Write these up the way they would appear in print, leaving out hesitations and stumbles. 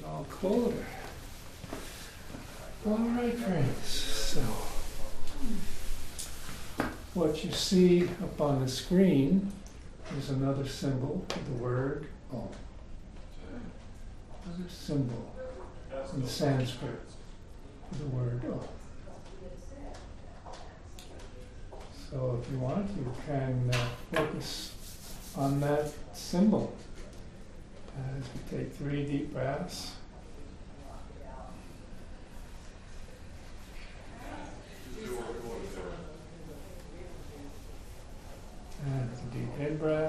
all colder. All right, friends. So, what you see up on the screen is another symbol for the word Om. Another symbol in Sanskrit for the word Om. So, if you want, you can focus on that symbol as we take 3 deep breaths. And a deep in breath.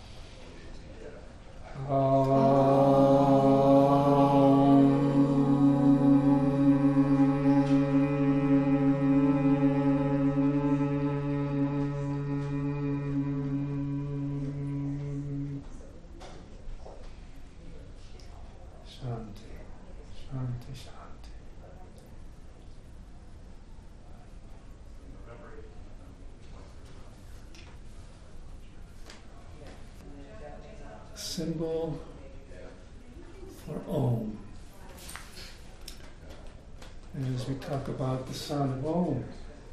Shanti, shanti, shanti. Symbol for Om. And as we talk about the sound of Om,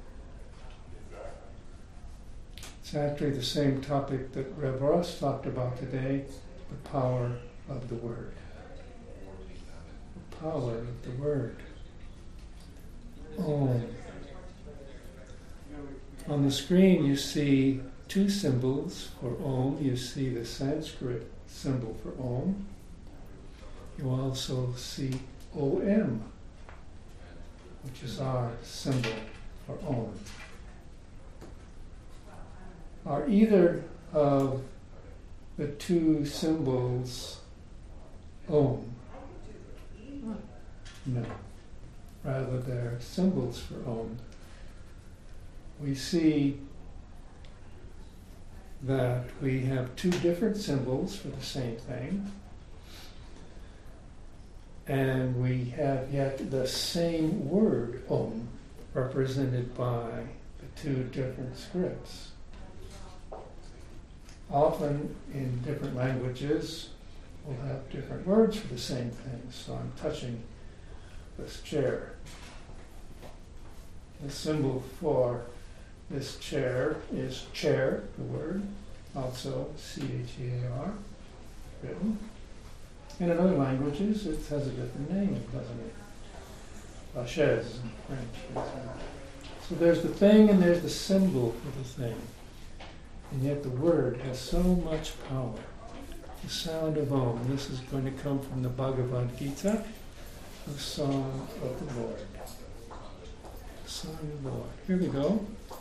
it's actually the same topic that Rev Ross talked about today, the power of the word. The power of the word. Om. On the screen you see 2 symbols for Om. You see the Sanskrit symbol for Om. You also see OM, which is our symbol for Om. Are either of the 2 symbols Om? No. Rather, they're symbols for Om. We see that we have 2 different symbols for the same thing, and we have yet the same word Om represented by the 2 different scripts. Often in different languages we'll have different words for the same thing. So I'm touching this chair. The symbol for this chair is chair, the word, also C-H-E-A-R, written. And in other languages it has a different name, doesn't it? La chaise in French, for example. So there's the thing and there's the symbol for the thing. And yet the word has so much power. The sound of Om. This is going to come from the Bhagavad Gita, the Song of the Lord. The Song of the Lord. Here we go.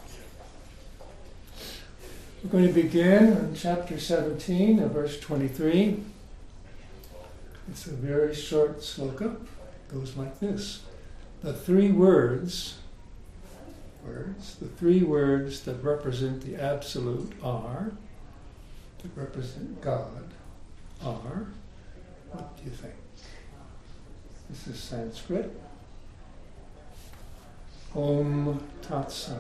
We're going to begin in chapter 17, verse 23. It's a very short sloka. It goes like this. The 3 words that represent the Absolute are, that represent God, are, what do you think? This is Sanskrit. Om Tat Sat.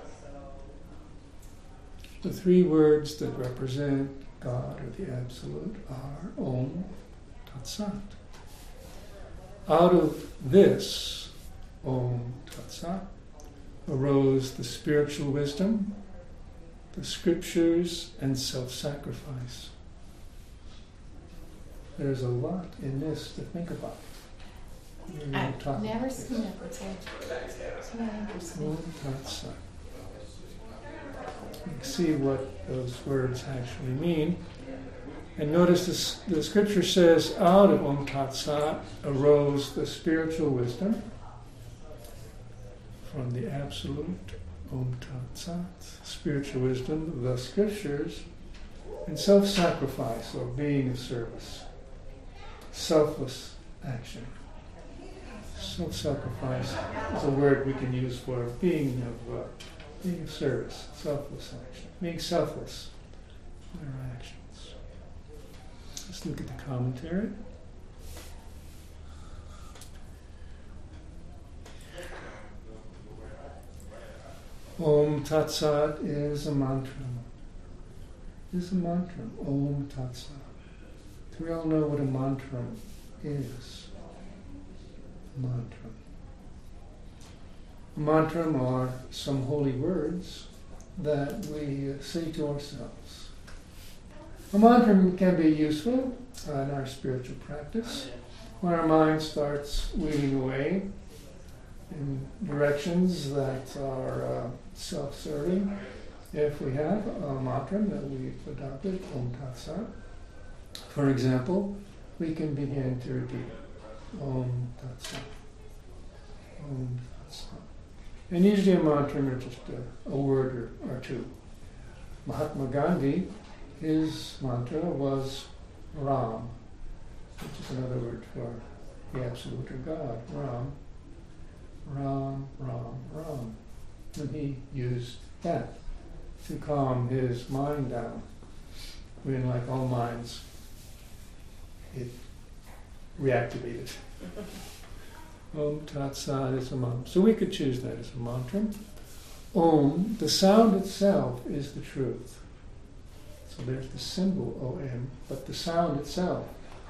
The 3 words that represent God or the Absolute are Om Tat Sat. Out of this Om Tat Sat arose the spiritual wisdom, the scriptures, and self-sacrifice. There's a lot in this to think about. I've never seen it before. It's very interesting. Om Tat Sat. You can see what those words actually mean. And notice this, the scripture says, out of Om Tat Sat arose the spiritual wisdom from the Absolute, Om Tat Sat, spiritual wisdom, the scriptures, and self-sacrifice, or being of service, selfless action. Self-sacrifice is a word we can use for being of service, selfless action, being selfless in our actions. Let's look at the commentary. Om Tat Sat is a mantra. Is a mantra. Om Tat Sat. We all know what a mantra is. Mantram. Mantram are some holy words that we say to ourselves. A mantram can be useful in our spiritual practice when our mind starts wheeling away in directions that are self-serving. If we have a mantram that we've adopted, Om Tat Sat, for example, we can begin to repeat Om Tat Sat, Om Tat Sat. And usually a mantra is just a word or two. Mahatma Gandhi, his mantra was Ram, which is another word for the Absolute or God. Ram, Ram, Ram, Ram. And he used that to calm his mind down when, like all minds, it reactivated. Om Tat Sat is a mantra. So we could choose that as a mantra. Om, the sound itself is the truth. So there's the symbol Om, but the sound itself,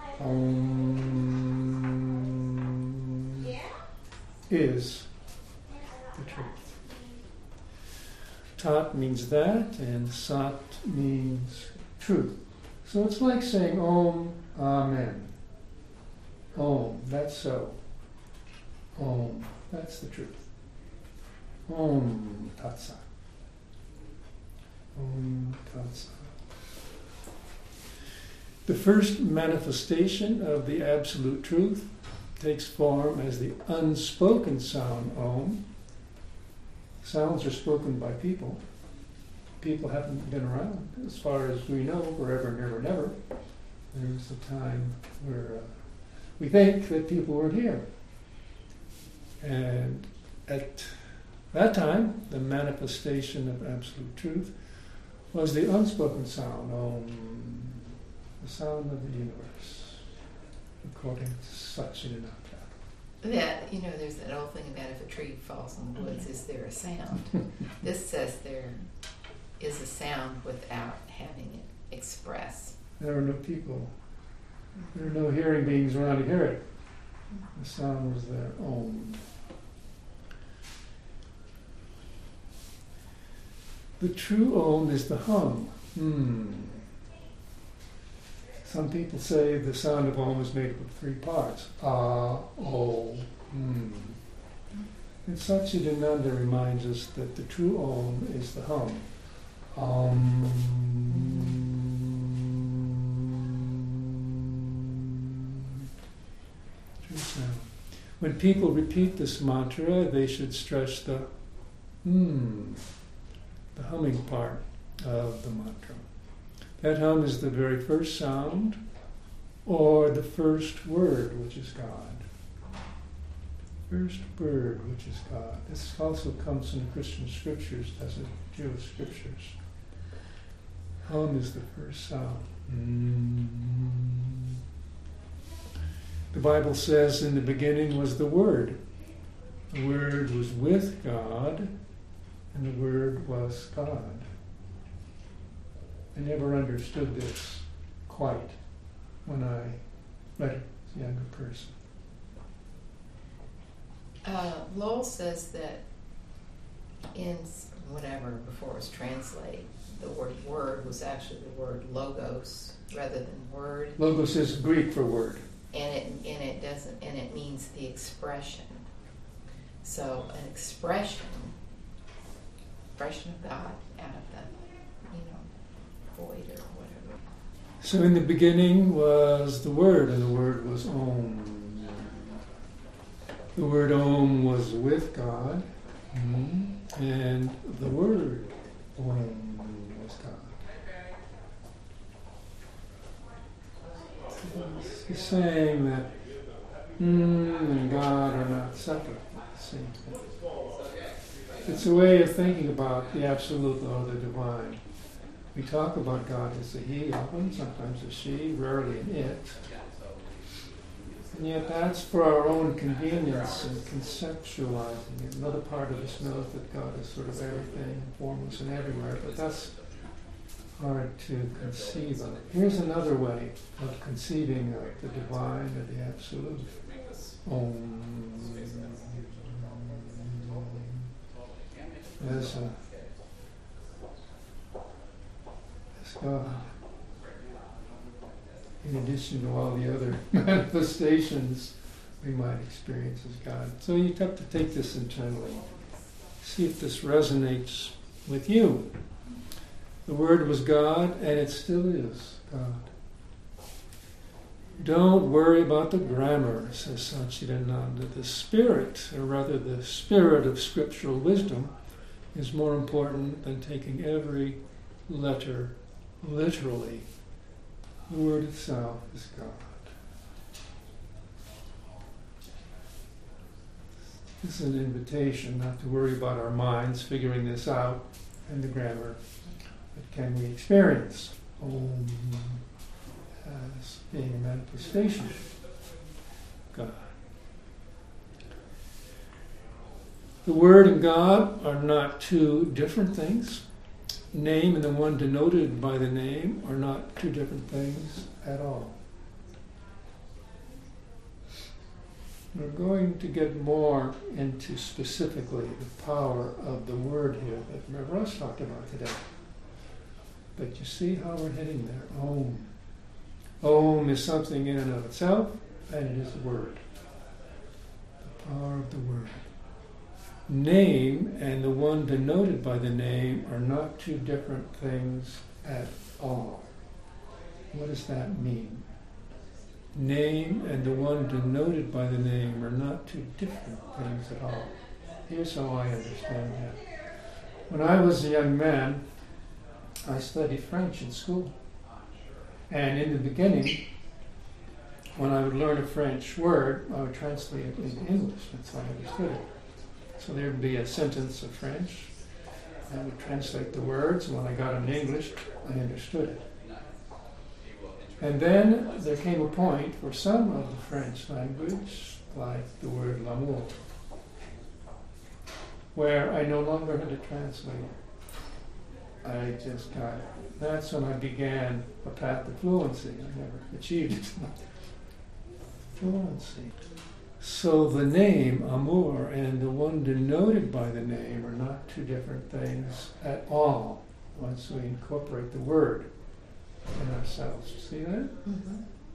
Om, is the truth. Tat means that, and Sat means truth. So it's like saying Om, Amen. Om, that's so. Om, that's the truth. Om Tat Sat. Om Tat Sat. The first manifestation of the absolute truth takes form as the unspoken sound Om. Sounds are spoken by people. People haven't been around, as far as we know, forever, never, never. There was a time where we think that people weren't here. And at that time, the manifestation of absolute truth was the unspoken sound, Om, the sound of the universe, according to Satchidananda. That, there's that old thing about if a tree falls in the woods, is there a sound? This says there is a sound without having it express. There are no people. There are no hearing beings around to hear it. The sound was there, Om. The true Om is the hum. Some people say the sound of Om is made up of 3 parts. Ah, O, And Satchidananda reminds us that the true Om is the hum. True sound. When people repeat this mantra, they should stretch the humming part of the mantra. That hum is the very first sound or the first word, which is God. First word, which is God. This also comes from the Christian scriptures, doesn't it? Jewish scriptures. Hum is the first sound. The Bible says in the beginning was the Word. The Word was with God, and the Word was God. I never understood this quite when I read it as a younger person. Lowell says that in before it was translated, the word word was actually the word logos rather than word. Logos is Greek for word. And it means the expression. So an expression of God out of the void or whatever. So in the beginning was the Word, and the Word was Om. The word Om was with God, and the word Om was God. He's saying that and God are not separate. Same thing. It's a way of thinking about the absolute or the divine. We talk about God as a he often, sometimes a she, rarely an it. And yet that's for our own convenience and conceptualizing it. Another part of us knows that God is sort of everything and formless and everywhere, but that's hard to conceive of. Here's another way of conceiving of the divine or the absolute. Om. As God. In addition to all the other manifestations we might experience as God. So you have to take this internally. See if this resonates with you. The Word was God, and it still is God. Don't worry about the grammar, says Satchidananda. The spirit, or rather the spirit of scriptural wisdom, is more important than taking every letter literally. The Word itself is God. This is an invitation not to worry about our minds figuring this out and the grammar, but can we experience Om as being a manifestation of God. The Word and God are not two different things. Name and the one denoted by the name are not two different things at all. We're going to get more into specifically the power of the Word here that Russ talked about today. But you see how we're heading there. Om. Om is something in and of itself, and it is the Word. The power of the Word. Name and the one denoted by the name are not two different things at all. What does that mean? Name and the one denoted by the name are not two different things at all. Here's how I understand that. When I was a young man, I studied French in school. And in the beginning, when I would learn a French word, I would translate it into English. That's how I understood it. So there would be a sentence of French. I would translate the words. When I got it in English, I understood it. And then there came a point for some of the French language, like the word l'amour, where I no longer had to translate it. I just got it. That's when I began a path to fluency. I never achieved it. Fluency. So the name, amour, and the one denoted by the name are not two different things at all once we incorporate the Word in ourselves. See that? Mm-hmm.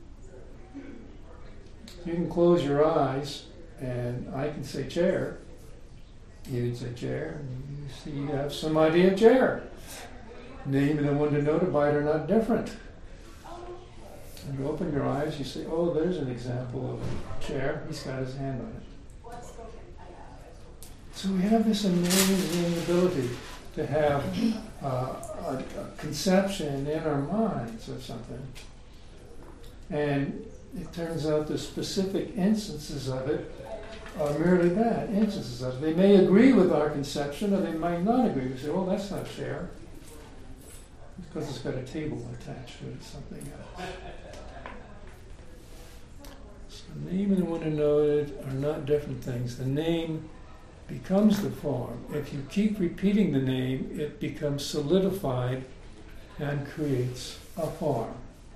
You can close your eyes and I can say chair. You'd say chair, and you see you have some idea of chair. Name and the one denoted by it are not different. And you open your eyes, you say, oh, there's an example of a chair. He's got his hand on it. So we have this amazing ability to have a conception in our minds of something. And it turns out the specific instances of it are merely that, instances of it. They may agree with our conception or they might not agree. We say, oh, that's not chair. Because it's got a table attached to it, something else. So the name and the one denoted are not different things. The name becomes the form. If you keep repeating the name, it becomes solidified and creates a form.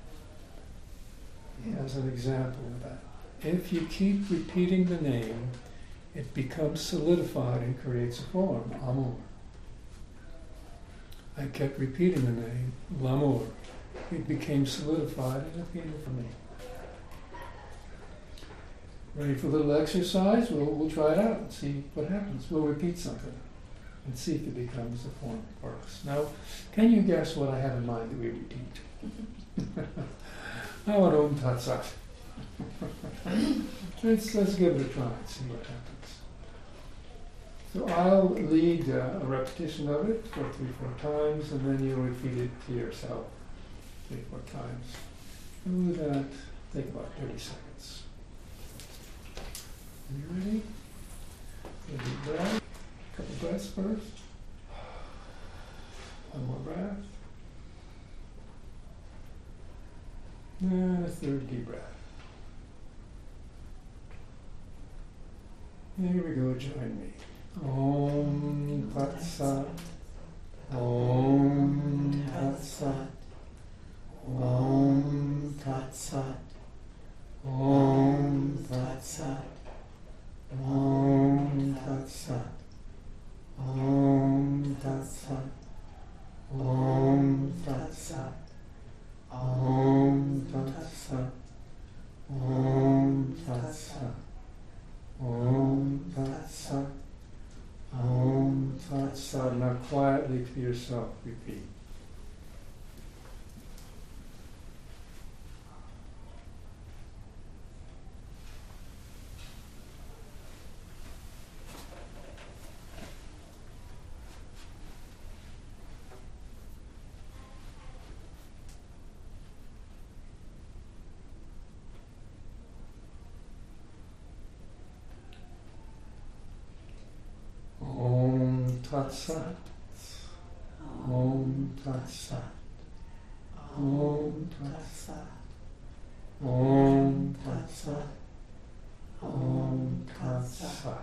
As an example of that. If you keep repeating the name, it becomes solidified and creates a form, amour. I kept repeating the name, l'amour. It became solidified and it came for me. Ready for a little exercise? We'll try it out and see what happens. We'll repeat something and see if it becomes a form for us. Now, can you guess what I have in mind that we repeat? I want Om Tat Sat. Let's give it a try and see what happens. So I'll lead a repetition of it for 3-4 times, and then you'll repeat it to yourself 3-4 times. Do that. Take about 30 seconds. Are you ready? A deep breath. A couple breaths first. One more breath. And a third deep breath. Here we go, join me. Om Tat Sat. Om Tat Sat. quietly to yourself repeat. Tat Sat. Om Tat Sat. Om Tat Sat. Om Tat Sat. Om Tat Sat.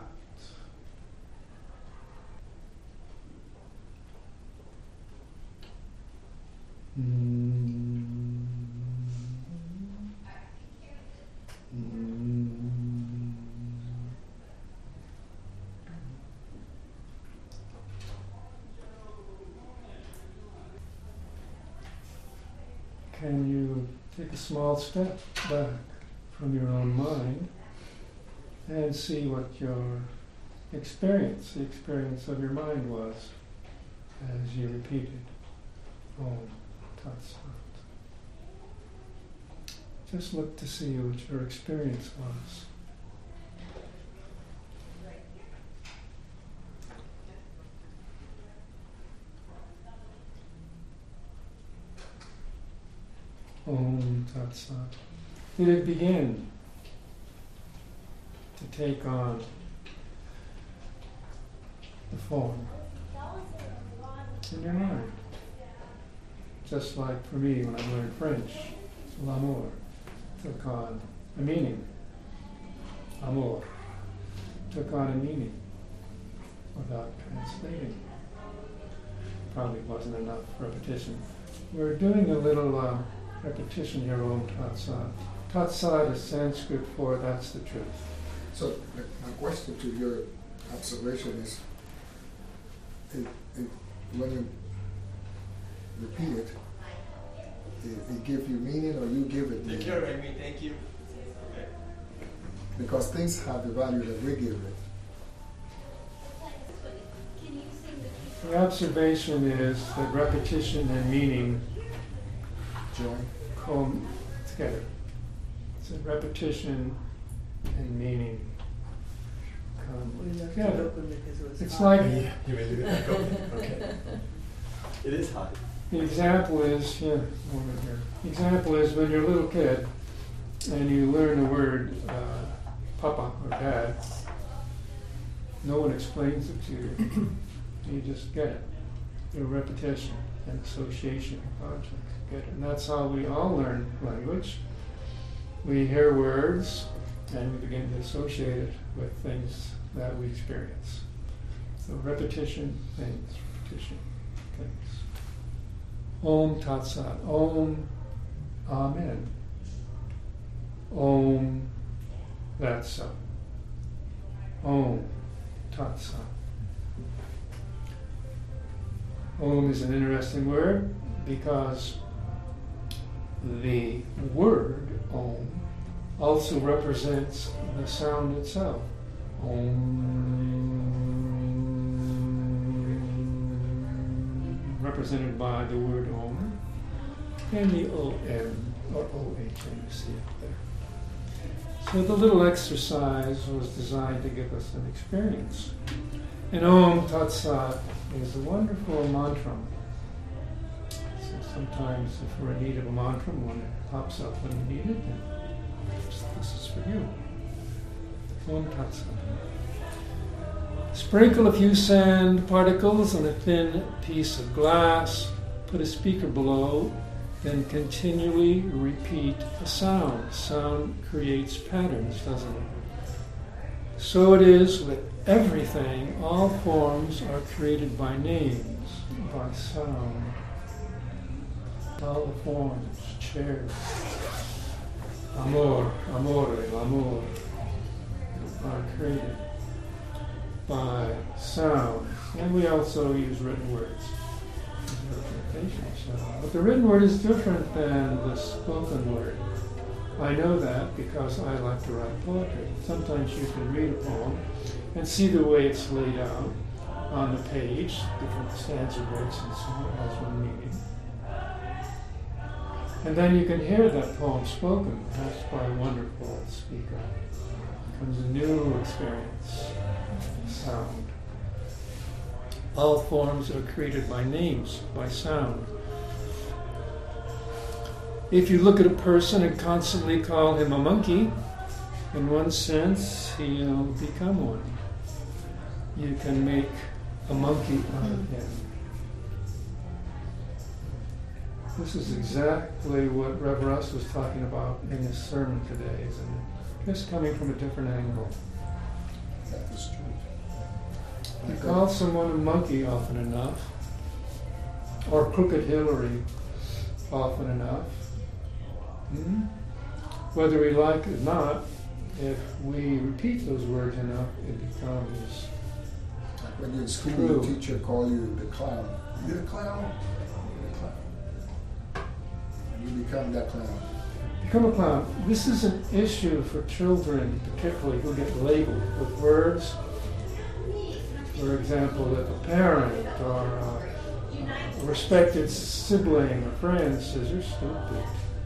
Can you take a small step back from your own mind and see what your experience, the experience of your mind was as you repeated Om Tat Sat. Just look to see what your experience was. Om Tat Sat. Did it begin to take on the form in your mind? Just like for me when I learned French, l'amour took on a meaning. Amour took on a meaning without translating. Probably wasn't enough repetition. We're doing a little repetition here, Om Tat Sat. Tat Sat is Sanskrit for that's the truth. So my question to your observation is, when you repeat it, it gives you meaning or you give it meaning? Take care, Amy. Thank you. Okay. Because things have the value that we give it. The observation is that repetition and meaning come together. So repetition and meaning come together. It's like You may leave it back open. Okay. It is hot. the example is over here. The example is when you're a little kid and you learn the word Papa or Dad. No one explains it to you. You just get it. Through repetition and association of objects. Get it. And that's how we all learn language. We hear words and we begin to associate it with things that we experience. So repetition, things, repetition, things. Om Tat Sat. Om, Amen. Om, that's so. Om Tat Sat. Om is an interesting word because the word Om also represents the sound itself. Om, represented by the word Om and the O-M or O-H-M you see up there. So the little exercise was designed to give us an experience. And Om Tat Sat is a wonderful mantra. So sometimes if we're in need of a mantra, one pops up when we need it, and this is for you. Om Tat Sat. Sprinkle a few sand particles on a thin piece of glass, put a speaker below, then continually repeat the sound. Sound creates patterns, doesn't it? So it is with everything. All forms are created by names, by sound. All the forms, chairs, amor, amore, l'amor, are created by sound. And we also use written words. But the written word is different than the spoken word. I know that because I like to write poetry. Sometimes you can read a poem and see the way it's laid out, on the page, different stanza breaks and so on, has one meaning. And then you can hear that poem spoken, perhaps by a wonderful speaker. It becomes a new experience, sound. All forms are created by names, by sound. If you look at a person and constantly call him a monkey, in one sense, he'll become one. You can make a monkey out of him. This is exactly what Rev Russ was talking about in his sermon today, isn't it? Just coming from a different angle. That is true. You call someone a monkey often enough, or Crooked Hillary often enough, whether we like it or not, if we repeat those words enough, it becomes When you're in school, true. the teacher call you the clown. You're the clown. You're the clown. And you become that clown. Become a clown. This is an issue for children, particularly who get labeled with words. For example, if a parent or a respected sibling or friend says, "You're stupid."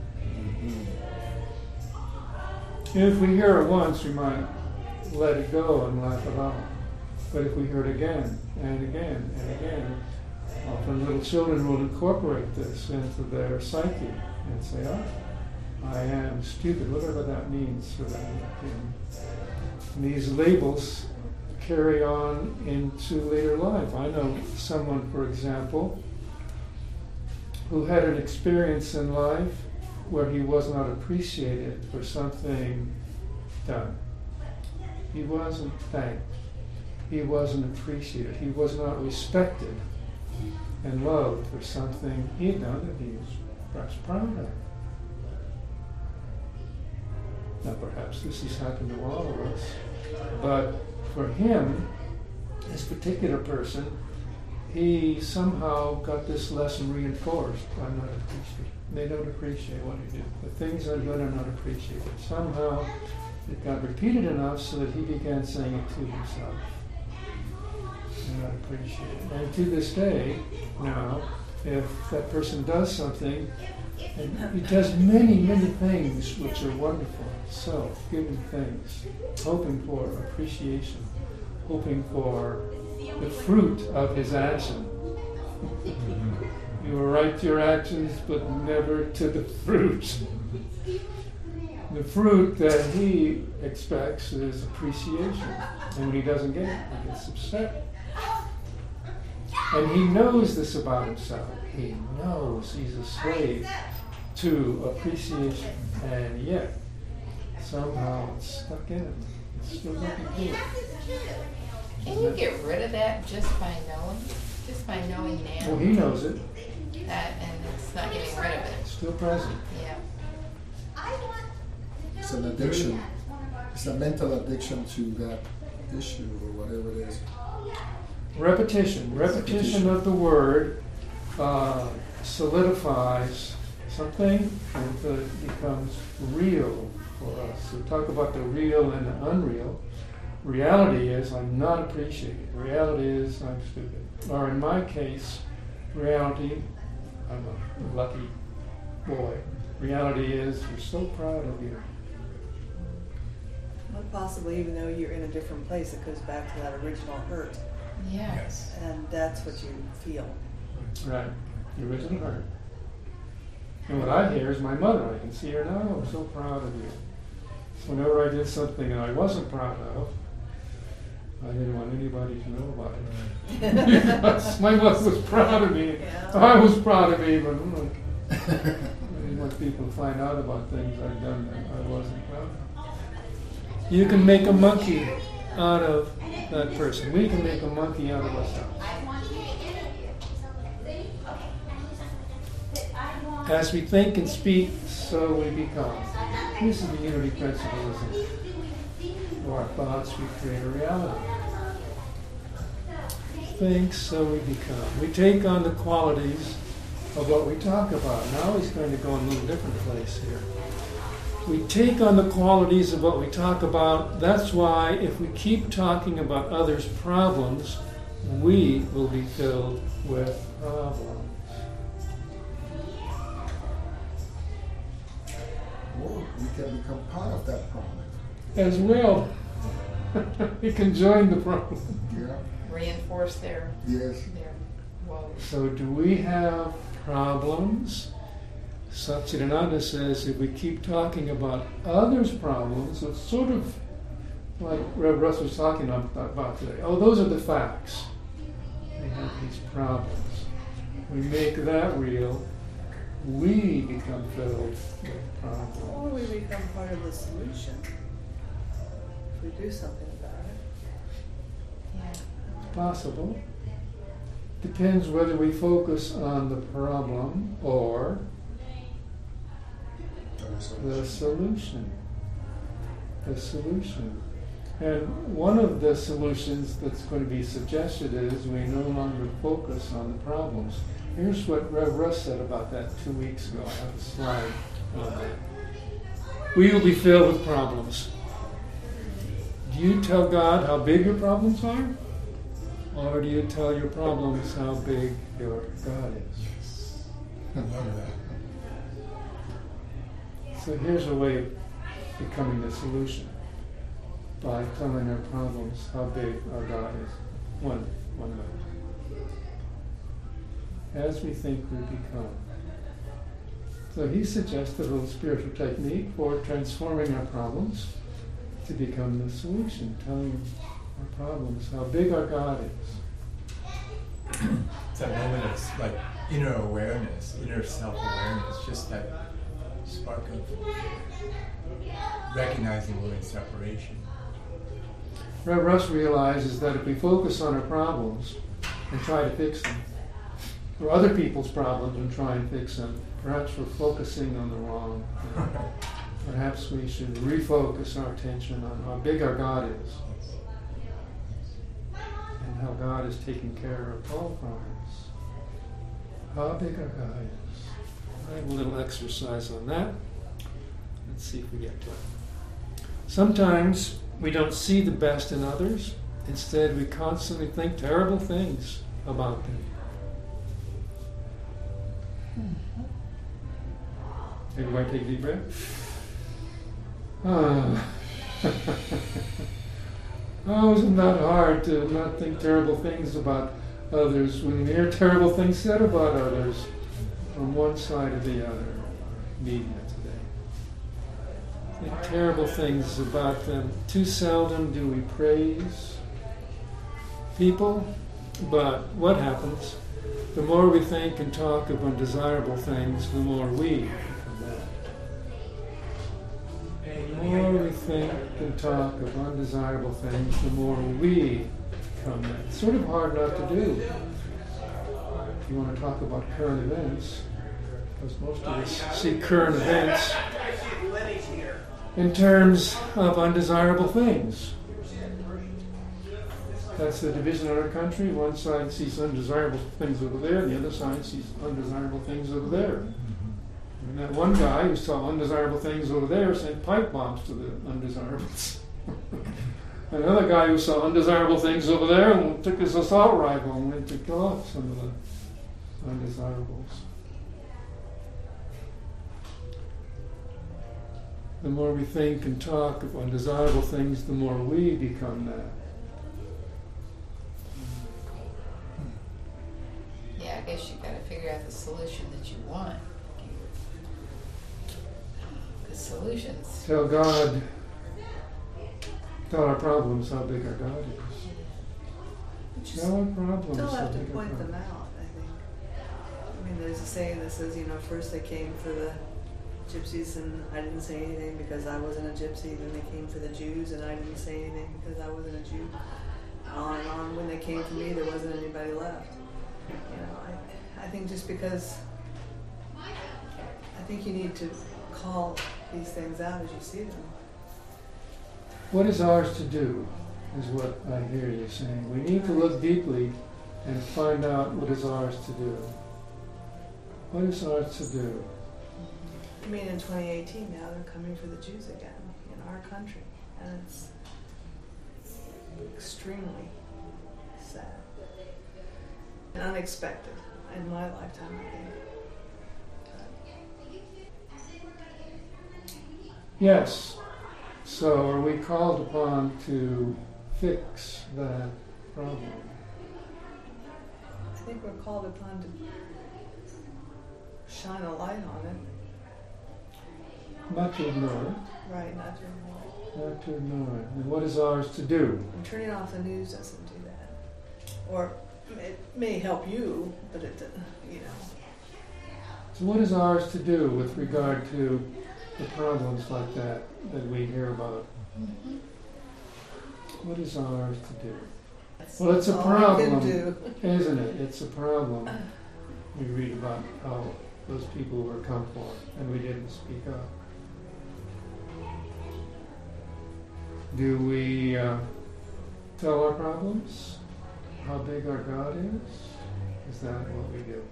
If we hear it once, we might let it go and laugh it off. But if we hear it again and again and again, often little children will incorporate this into their psyche and say, "Oh, I am stupid," whatever that means for them. And these labels carry on into later life. I know someone, for example, who had an experience in life where he was not appreciated for something done. He wasn't thanked. He wasn't appreciated. He was not respected and loved for something he had done that he was perhaps proud of. Now perhaps this has happened to all of us, but for him, this particular person, he somehow got this lesson reinforced. I'm not appreciated. They don't appreciate what I do. The things I do are not appreciated. Somehow it got repeated enough so that he began saying it to himself. I'm not appreciated. And to this day, now, if that person does something, and he does many, many things which are wonderful, self-giving things, hoping for appreciation, hoping for the fruit of his action. You are right to your actions, but never to the fruit. The fruit that he expects is appreciation. And when he doesn't get it, he gets upset. And he knows this about himself. He knows he's a slave to appreciation. And yet, somehow it's stuck in him. It's still looking good. Can you get rid of that just by knowing? Just by knowing now? Well, he knows it. That, and it's not getting rid of it. It's still present. Yeah. It's an addiction. It's a mental addiction to that issue or whatever it is. Repetition of the word solidifies something until it becomes real for us. We talk about the real and the unreal. Reality is I'm not appreciated. Reality is I'm stupid. Or in my case, reality, I'm a lucky boy. Reality is we're so proud of you. Well, possibly, even though you're in a different place, it goes back to that original hurt. Yes. And that's what you feel. Right. The original hurt. And what I hear is my mother. I can see her now. I'm so proud of you. So whenever I did something that I wasn't proud of, I didn't want anybody to know about it. Because my mother was proud of me. Yeah. I was proud of me, but I didn't want people to find out about things I'd done that I wasn't proud of. You can make a monkey out of that person. We can make a monkey out of ourselves. As we think and speak, so we become. This is the unity principle, isn't it? Through our thoughts, we create a reality. Think, so we become. We take on the qualities of what we talk about. Now he's going to go in a little different place here. We take on the qualities of what we talk about. That's why if we keep talking about others' problems, we will be filled with problems. Or we can become part of that problem. As well, we can join the problem. Yeah. Reinforce their Yes. woes. So do we have problems? Satchidananda says if we keep talking about others' problems, it's sort of like Rev Russ was talking about today. Oh, those are the facts. They have these problems. We make that real. We become filled with problems. Or we become part of the solution. If we do something about it. Yeah. Possible. Depends whether we focus on the problem or the solution. The solution. And one of the solutions that's going to be suggested is we no longer focus on the problems. Here's what Rev Russ said about that 2 weeks ago. I have a slide on that. We will be filled with problems. Do you tell God how big your problems are? Or do you tell your problems how big your God is? I love that. So here's a way of becoming the solution. By telling our problems how big our God is. One way. As we think we become. So he suggests a little spiritual technique for transforming our problems to become the solution, telling our problems how big our God is. It's that moment of like inner awareness, inner self-awareness, just that spark of recognizing we're in separation. Rev Russ realizes that if we focus on our problems and try to fix them, or other people's problems and try and fix them, perhaps we're focusing on the wrong thing. Perhaps we should refocus our attention on how big our God is and how God is taking care of all problems. How big our God is. I have a little exercise on that. Let's see if we get to it. Sometimes we don't see the best in others. Instead, we constantly think terrible things about them. Everybody take a deep breath. Oh, isn't that hard to not think terrible things about others when we hear terrible things said about others from one side or the other, media today. Think terrible things about them. Too seldom do we praise people, but what happens? The more we think and talk of undesirable things, the more we become that. The more we think and talk of undesirable things, the more we become that. It's sort of hard not to do. If you want to talk about current events, because most of us see current events in terms of undesirable things. That's the division in our country. One side sees undesirable things over there, and the other side sees undesirable things over there. And that one guy who saw undesirable things over there sent pipe bombs to the undesirables. Another guy who saw undesirable things over there and took his assault rifle and went to kill off some of the undesirables. The more we think and talk of undesirable things, the more we become that. Yeah, I guess you've got to figure out the solution that you want. The solutions. Tell God, tell our problems how big our God is. You just Tell our problems still how have to big our point God them out, I think. I mean, there's a saying that says, first they came for the gypsies and I didn't say anything because I wasn't a gypsy. Then they came for the Jews and I didn't say anything because I wasn't a Jew. On and on. When they came for me, there wasn't anybody left. I think just because I think you need to call these things out as you see them. What is ours to do, is what I hear you saying. We need to look deeply and find out what is ours to do. What is ours to do? I mean, in 2018 now they're coming for the Jews again in our country, and it's extremely sad. and unexpected in my lifetime, I think. Yes. So are we called upon to fix that problem? I think we're called upon to shine a light on it. Not to ignore it. Right, not to ignore it. Not to ignore it. And what is ours to do? And turning off the news doesn't do that. Or it may help you, but it, you know. So what is ours to do with regard to the problems like that we hear about? Mhm. What is ours to do? That's Well, it's a All we can problem, do. isn't it? It's a problem. We read about how those people were come for, and we didn't speak up. Do we tell our problems? How big our God is? Is that what we do?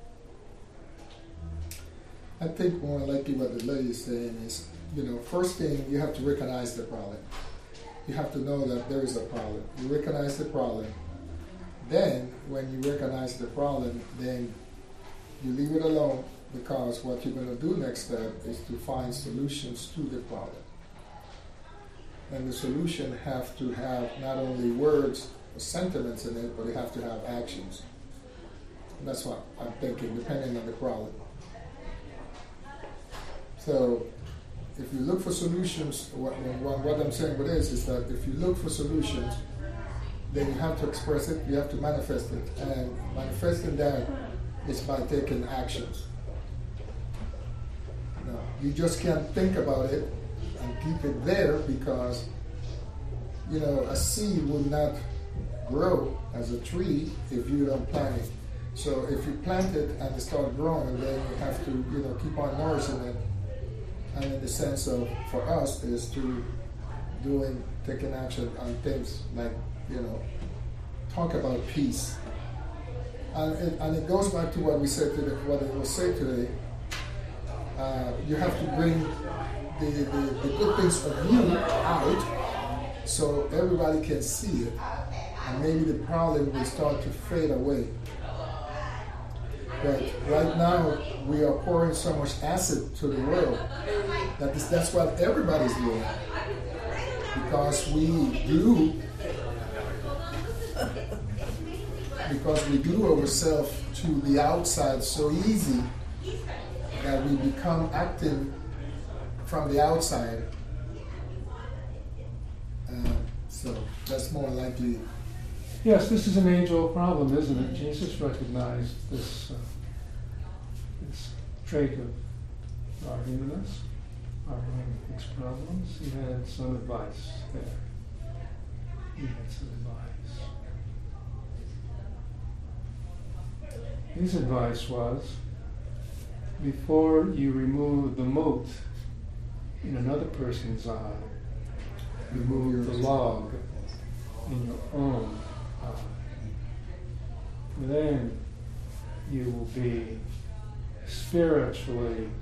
I think more likely what the lady is saying is, first thing you have to recognize the problem. You have to know that there is a problem. You recognize the problem. Then, when you recognize the problem, then you leave it alone, because what you're going to do next step is to find solutions to the problem. And the solution have to have not only words or sentiments in it, but they have to have actions. And that's what I'm thinking, depending on the problem. So, if you look for solutions, what I'm saying with this is that if you look for solutions, then you have to express it, you have to manifest it. And manifesting that is by taking actions. No, you just can't think about it and keep it there, because, a seed will not grow as a tree if you don't plant it. So if you plant it and it starts growing, then you have to, keep on nourishing it. And in the sense of, for us, is to taking action on things like, talk about peace. And it goes back to what we said today, what it was said today. You have to bring the good things of you out so everybody can see it. And maybe the problem will start to fade away. But right now, we are pouring so much acid to the world that's what everybody's doing. Because we glue ourselves to the outside so easy that we become acting from the outside. So that's more likely. Yes, this is an age-old problem, isn't it? Jesus recognized this trait of our humanness, our its problems. He had some advice there. His advice was, before you remove the mote in another person's eye, remove the log in your own eye. Then you will be spiritually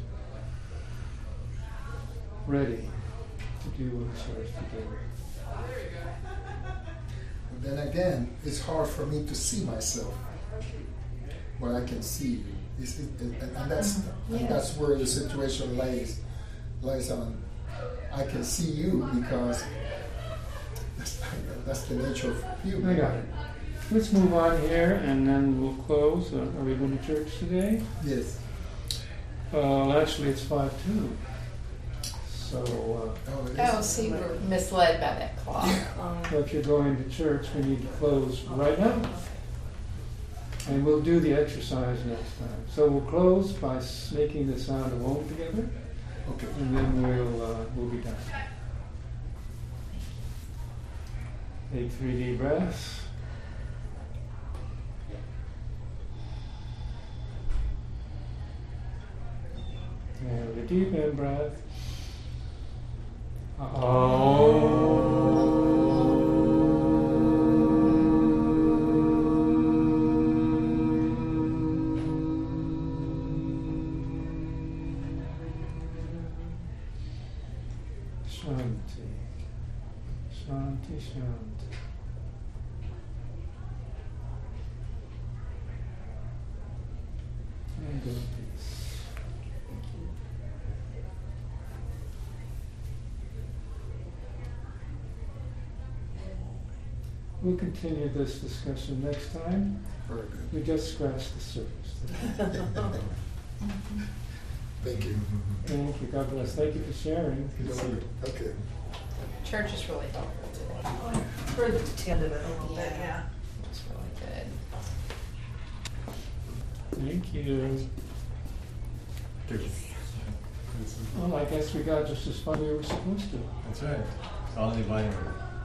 ready to do what it's yours to do. Then again, it's hard for me to see myself where I can see you. And that's where the situation lies on. I can see you because that's the nature of human. I got it. Let's move on here and then we'll close. Are we going to church today? Yes. Actually, it's 5:02. So, See, we're misled by that clock. if you're going to church, we need to close right now. And we'll do the exercise next time. So we'll close by making the sound of Om together. Okay. And then we'll be done. Take 3 deep breaths. And with a deep in breath. Shanti, Shanti, Shanti. Go in peace. We'll continue this discussion next time. Very good. We just scratched the surface today. Thank you. Thank you. God bless. Thank you for sharing. Good to see you. Okay. Church is really helpful today. For the end of it a little bit, Yeah. yeah. It's really good. Thank you. Well, I guess we got just as far as we were supposed to. That's right. It's all in the Bible.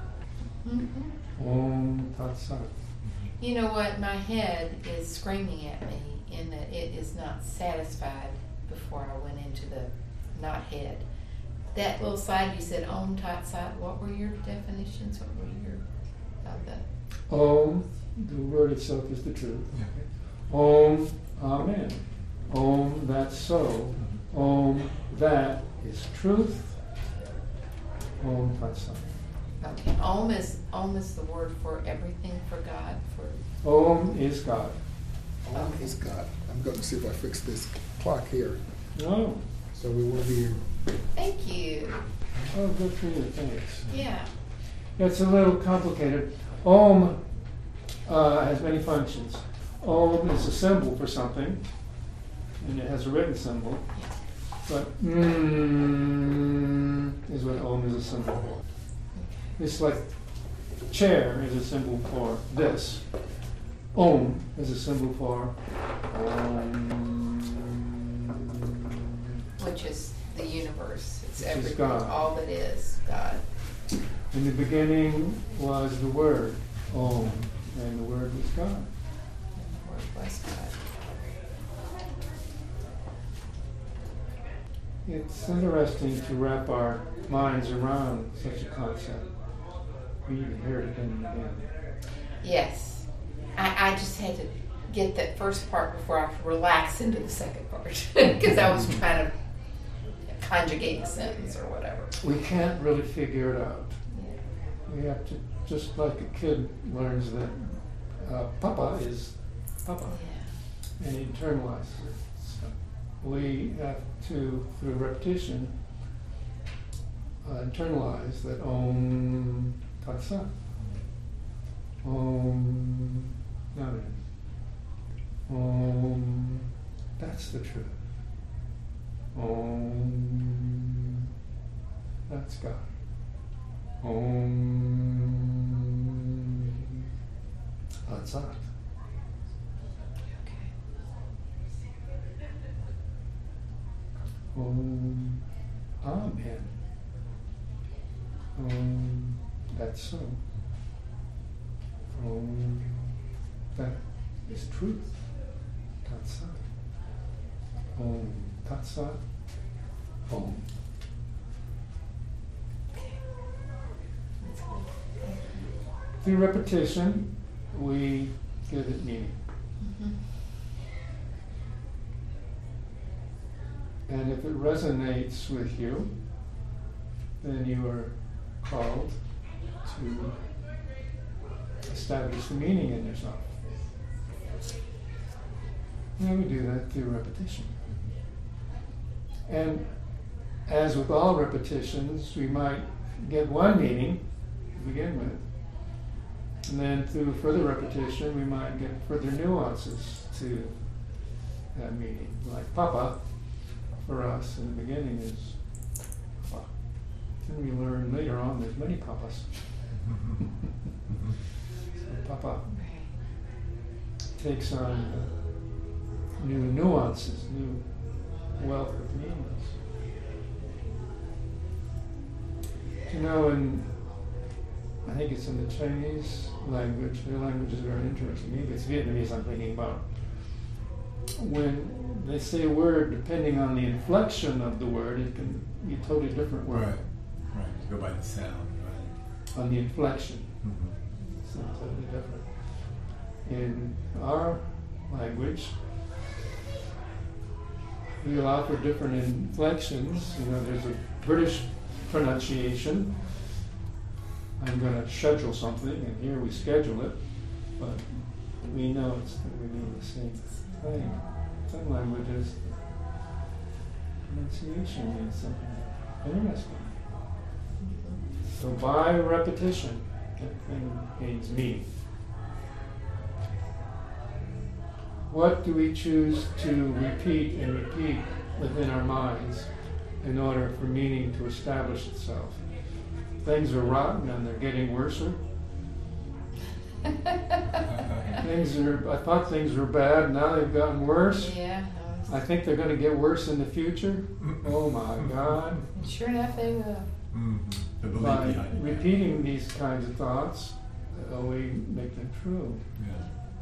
Om Tat Sat. You know what? My head is screaming at me in that it is not satisfied before I went into the not head. That little slide you said, Om Tat Sat, what were your definitions? What were your, of the? Om, the word itself is the truth. Yeah. Om, Amen. Om, that's so. Om, that is truth. Om Tat Sat. Okay, Om is the word for everything for God, for Om is God. Om is God. I'm going to see if I fix this clock here. Oh, So we will be. thank you. oh, good for you. Thanks. Yeah. It's a little complicated. Om has many functions. Om is a symbol for something, and it has a written symbol. But is what Om is a symbol for. It's like chair is a symbol for this. Om is a symbol for Which is the universe. It's Which is everything, God. all that is God. In the beginning was the Word, Om, and the Word was God. And the word was God. It's interesting to wrap our minds around such a concept. We even hear it again and again. Yes. I just had to get that first part before I could relax into the second part. Because I was trying to conjugate a sentence or whatever. We can't really figure it out. Yeah. We have to, just like a kid learns that Papa is Papa, Yeah. and he internalizes it. So we have to, through repetition, internalize that Om Tat Sat. Om Amen. Om, that's the truth. Om, that's God. Om Tat Sat. Okay. Om Amen. Om, that's so. Om, that is truth. Tat Sat. Om Tat Sat. Om. That's good. Through repetition, we give it meaning. Mhm. And if it resonates with you, then you are called to establish the meaning in yourself. And we do that through repetition. And as with all repetitions, we might get one meaning to begin with. And then through further repetition, we might get further nuances to that meaning. Like Papa, for us in the beginning, is Papa. Then we learn later on there's many Papas. So Papa Right. takes on new nuances, new wealth of meanings. You know, I think it's in the Chinese language. Their language is very interesting. Maybe it's Vietnamese I'm thinking about. When they say a word, depending on the inflection of the word, it can be a totally different word. Right. Right. You go by the sound. Right. On the inflection. Mm-hmm. It's totally different. In our language, we allow for different inflections. You know, there's a British pronunciation. I'm going to schedule something, and here we schedule it, but we know we mean the same thing. some languages, pronunciation means something interesting. So by repetition, that thing gains meaning. What do we choose to repeat and repeat within our minds in order for meaning to establish itself? Things are rotten and they're getting worse. I thought things were bad, now they've gotten worse. Yeah. I think they're going to get worse in the future. Oh my God. Sure enough, they will. The belief By behind it. repeating these kinds of thoughts, we make them true. Yeah.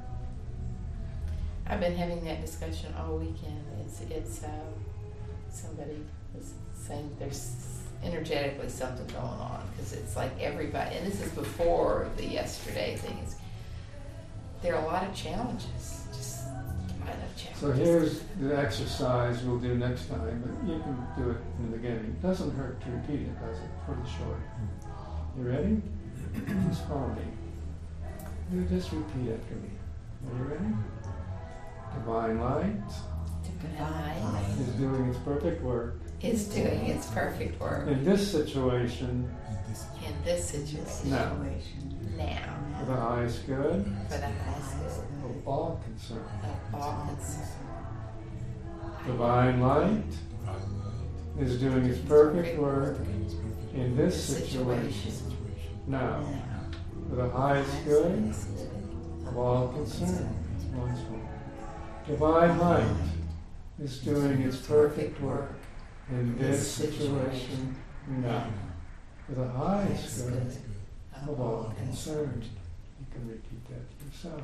I've been having that discussion all weekend. It's somebody was saying there's energetically something going on because it's like everybody, and this is before the yesterday thing. There are a lot of challenges, just a lot of challenges. So here's the exercise we'll do next time, but you can do it in the beginning. It doesn't hurt to repeat it, does it? Pretty short. You ready? Just follow me. You just repeat after me. Are you ready? Divine light Divine is doing its perfect work is doing its perfect work in this situation in this situation now now for the highest good for the highest good of all concerned. of all concerned. Divine light is doing its perfect work in this situation now for the highest good of all concerned. Once more. Divine light is doing its perfect work in this situation now for the highest good of all concerned. You can repeat that to yourself.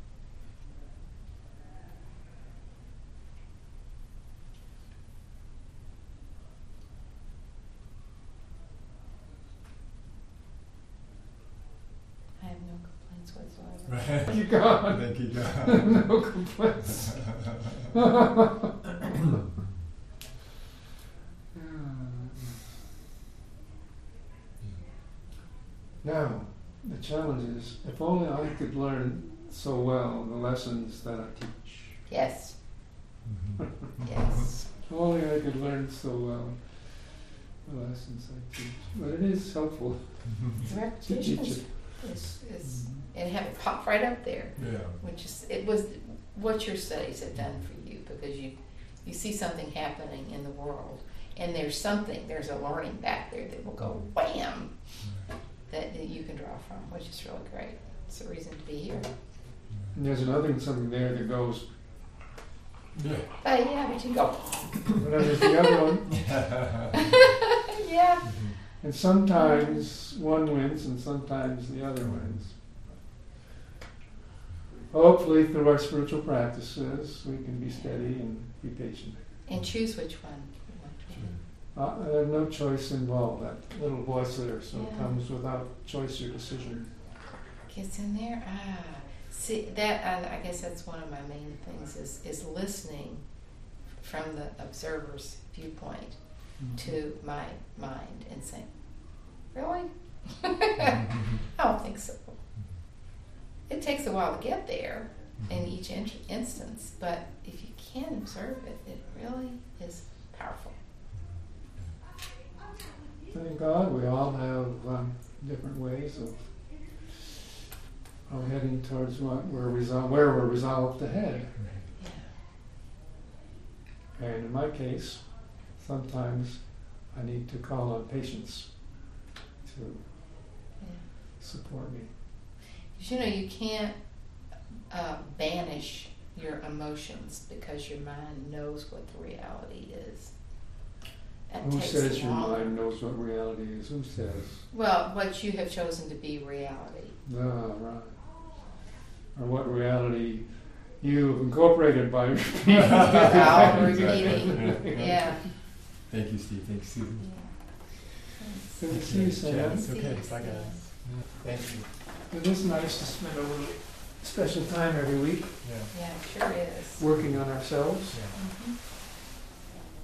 I have no complaints whatsoever. Right. Thank you, God. Thank you, God. No complaints. Now, the challenge is, if only I could learn so well the lessons that I teach. Yes, Mhm. yes. If only I could learn so well the lessons I teach. But it is helpful to Repetition teach it. is and have it pop right up there, Yeah. which is it was what your studies have done for you, because you see something happening in the world, and there's a learning back there that will go wham, that you can draw from, which is really great. It's a reason to be here. And there's something there that goes, Yeah. But yeah, but you go, but then there's the other one. yeah. And sometimes one wins and sometimes the other wins. Hopefully through our spiritual practices we can be steady and be patient. And choose which one. I have no choice involved, that little voice there, so it Yeah. comes without choice or decision. Gets in there. See that. I guess that's one of my main things is listening from the observer's viewpoint to my mind and saying, "Really? I don't think so." It takes a while to get there in each instance, but if you can observe it, it really is powerful. Thank God we all have different ways of heading towards where we're resolved to head. Yeah. And in my case, sometimes I need to call on patience to support me. You know, you can't banish your emotions because your mind knows what the reality is. That Who takes says your longer. mind knows what reality is? Who says? Well, what you have chosen to be reality. Right. Or what reality you've incorporated by repeating. Without Exactly. repeating. Yeah. Thank you, Steve. Thank you, Susan. Good to see you, Sam. It's okay. It's like a. Thank you. It is nice to spend a little special time every week Yeah. Yeah, it sure is. working on ourselves. Yeah. Mhm.